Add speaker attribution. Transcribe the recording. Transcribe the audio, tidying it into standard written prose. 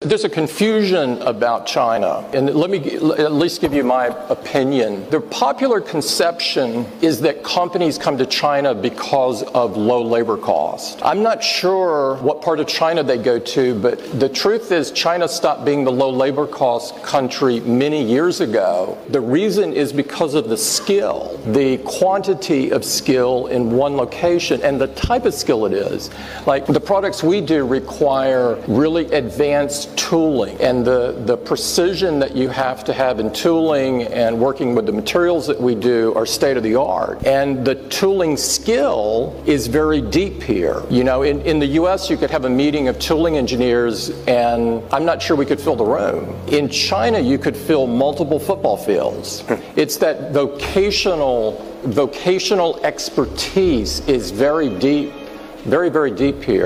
Speaker 1: There's a confusion about China, and let me at least give you my opinion. The popular conception is that companies come to China because of low labor cost. I'm not sure what part of China they go to, but the truth is China stopped being the low labor cost country many years ago. The reason is because of the skill, the quantity of skill in one location, and the type of skill it is. Like the products we do require really advanced tooling, and the precision that you have to have in tooling and working with the materials that we do are state of the art. And the tooling skill is very deep here. You know, in the US you could have a meeting of tooling engineers and I'm not sure we could fill the room. In China you could fill multiple football fields. It's that vocational expertise is very deep, very, very deep here.